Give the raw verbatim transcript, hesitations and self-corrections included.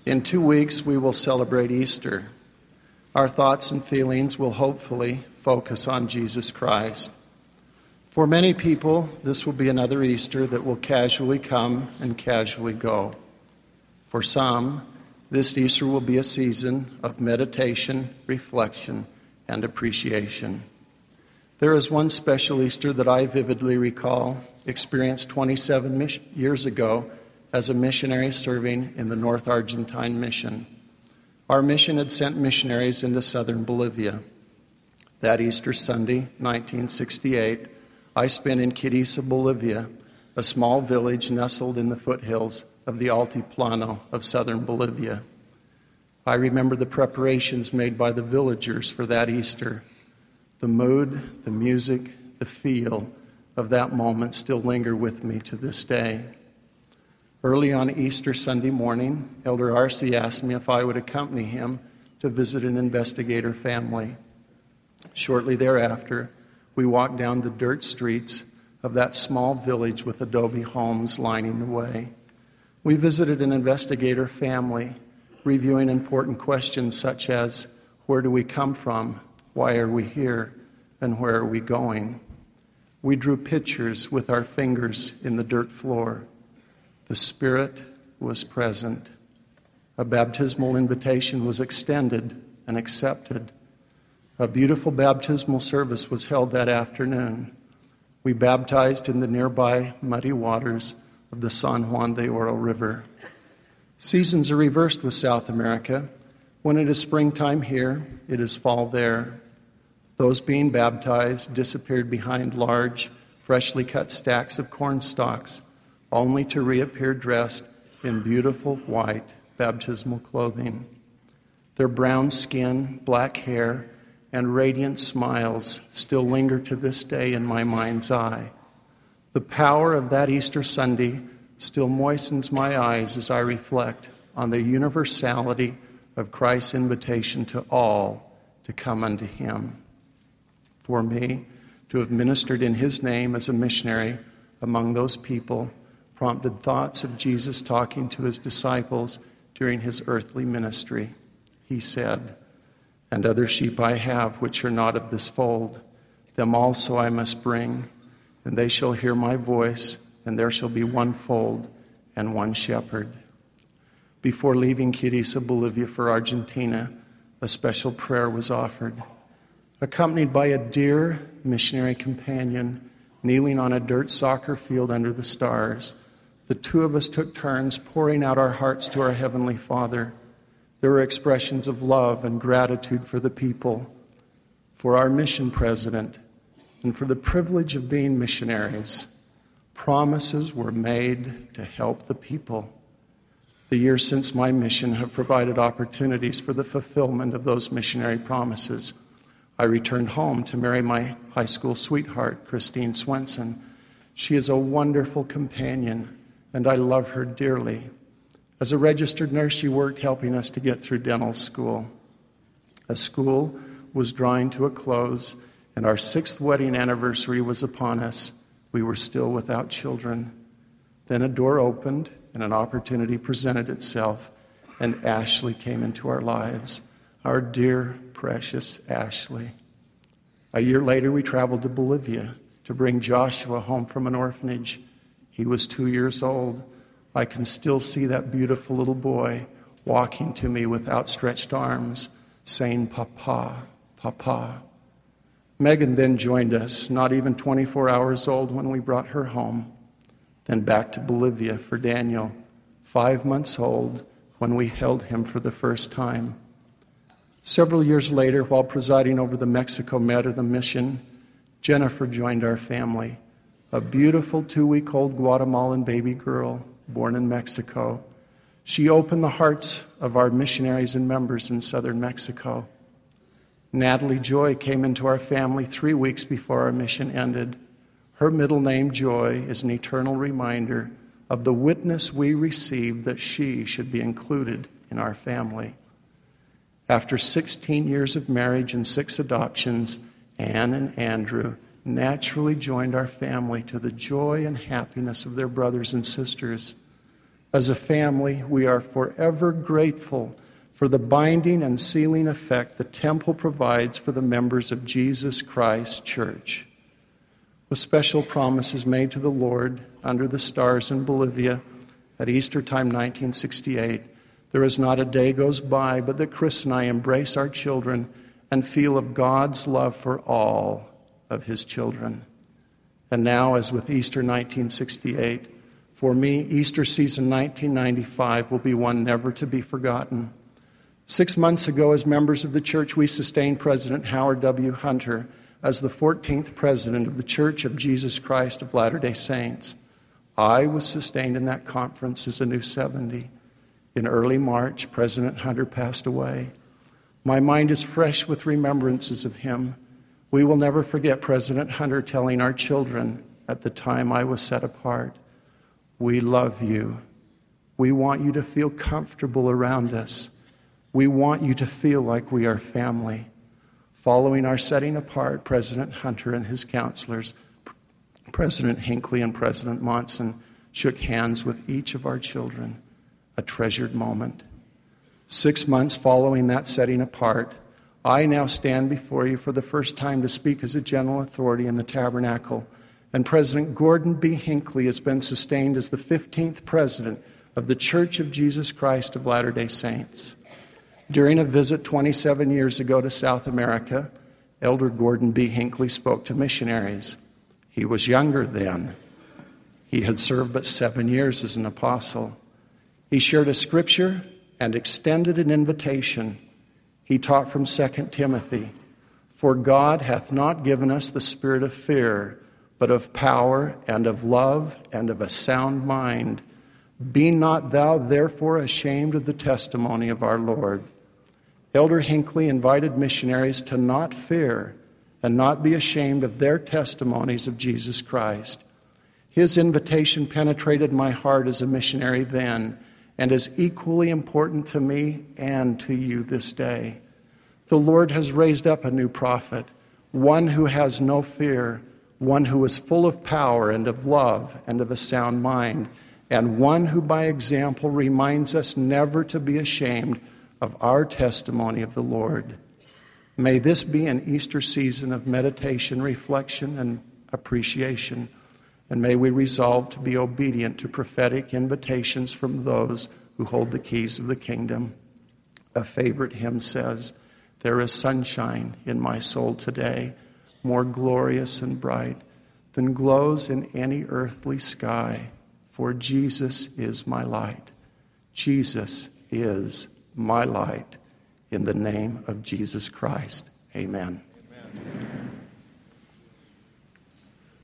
In two weeks, we will celebrate Easter. Our thoughts and feelings will hopefully focus on Jesus Christ. For many people, this will be another Easter that will casually come and casually go. For some, this Easter will be a season of meditation, reflection, and appreciation. There is one special Easter that I vividly recall, experienced twenty-seven years ago as a missionary serving in the North Argentine Mission. Our mission had sent missionaries into southern Bolivia. That Easter Sunday, nineteen sixty-eight, I spent in Quirihue, Bolivia, a small village nestled in the foothills of the Altiplano of southern Bolivia. I remember the preparations made by the villagers for that Easter. The mood, the music, the feel of that moment still linger with me to this day. Early on Easter Sunday morning, Elder Arce asked me if I would accompany him to visit an investigator family. Shortly thereafter, we walked down the dirt streets of that small village with adobe homes lining the way. We visited an investigator family, reviewing important questions such as, where do we come from? Why are we here? And where are we going? We drew pictures with our fingers in the dirt floor. The Spirit was present. A baptismal invitation was extended and accepted. A beautiful baptismal service was held that afternoon. We baptized in the nearby muddy waters of the San Juan de Oro River. Seasons are reversed with South America. When it is springtime here, it is fall there. Those being baptized disappeared behind large, freshly cut stacks of corn stalks, only to reappear dressed in beautiful white baptismal clothing. Their brown skin, black hair, and radiant smiles still linger to this day in my mind's eye. The power of that Easter Sunday still moistens my eyes as I reflect on the universality of Christ's invitation to all to come unto him. For me, to have ministered in his name as a missionary among those people prompted thoughts of Jesus talking to his disciples during his earthly ministry. He said, "And other sheep I have which are not of this fold, them also I must bring, and they shall hear my voice, and there shall be one fold and one shepherd." Before leaving Quirihue, Bolivia for Argentina, a special prayer was offered. Accompanied by a dear missionary companion kneeling on a dirt soccer field under the stars, the two of us took turns pouring out our hearts to our Heavenly Father. There were expressions of love and gratitude for the people, for our mission president, and for the privilege of being missionaries. Promises were made to help the people. The years since my mission have provided opportunities for the fulfillment of those missionary promises. I returned home to marry my high school sweetheart, Christine Swenson. She is a wonderful companion, and I love her dearly. As a registered nurse, she worked helping us to get through dental school. As school was drawing to a close, and our sixth wedding anniversary was upon us, we were still without children. Then a door opened, and an opportunity presented itself, and Ashley came into our lives, our dear, precious Ashley. A year later, we traveled to Bolivia to bring Joshua home from an orphanage. He was two years old. I can still see that beautiful little boy walking to me with outstretched arms, saying, "Papa, Papa." Megan then joined us, not even twenty-four hours old when we brought her home. Then back to Bolivia for Daniel, five months old when we held him for the first time. Several years later, while presiding over the Mexico Med of the mission, Jennifer joined our family, a beautiful two-week-old Guatemalan baby girl born in Mexico. She opened the hearts of our missionaries and members in southern Mexico. Natalie Joy came into our family three weeks before our mission ended. Her middle name, Joy, is an eternal reminder of the witness we received that she should be included in our family. After sixteen years of marriage and six adoptions, Anne and Andrew naturally joined our family to the joy and happiness of their brothers and sisters. As a family, we are forever grateful for the binding and sealing effect the temple provides for the members of Jesus Christ Church. With special promises made to the Lord under the stars in Bolivia at Easter time nineteen sixty-eight, there is not a day goes by but that Chris and I embrace our children and feel of God's love for all of his children. And now, as with Easter nineteen sixty-eight, for me, Easter season nineteen ninety-five will be one never to be forgotten. Six months ago, as members of the church, we sustained President Howard W. Hunter as the fourteenth president of the Church of Jesus Christ of Latter-day Saints. I was sustained in that conference as a new seventy. In early March, President Hunter passed away. My mind is fresh with remembrances of him. We will never forget President Hunter telling our children at the time I was set apart, "We love you. We want you to feel comfortable around us. We want you to feel like we are family." Following our setting apart, President Hunter and his counselors, President Hinckley and President Monson, shook hands with each of our children, a treasured moment. Six months following that setting apart, I now stand before you for the first time to speak as a general authority in the tabernacle, and President Gordon B. Hinckley has been sustained as the fifteenth president of the Church of Jesus Christ of Latter-day Saints. During a visit twenty-seven years ago to South America, Elder Gordon B. Hinckley spoke to missionaries. He was younger then. He had served but seven years as an apostle. He shared a scripture and extended an invitation. He taught from Second Timothy, "For God hath not given us the spirit of fear, but of power and of love and of a sound mind. Be not thou therefore ashamed of the testimony of our Lord." Elder Hinckley invited missionaries to not fear and not be ashamed of their testimonies of Jesus Christ. His invitation penetrated my heart as a missionary then and is equally important to me and to you this day. The Lord has raised up a new prophet, one who has no fear, one who is full of power and of love and of a sound mind, and one who by example reminds us never to be ashamed of our testimony of the Lord. May this be an Easter season of meditation, reflection, and appreciation, and may we resolve to be obedient to prophetic invitations from those who hold the keys of the kingdom. A favorite hymn says, "There is sunshine in my soul today, more glorious and bright than glows in any earthly sky, for Jesus is my light. Jesus is my light. In the name of Jesus Christ, amen."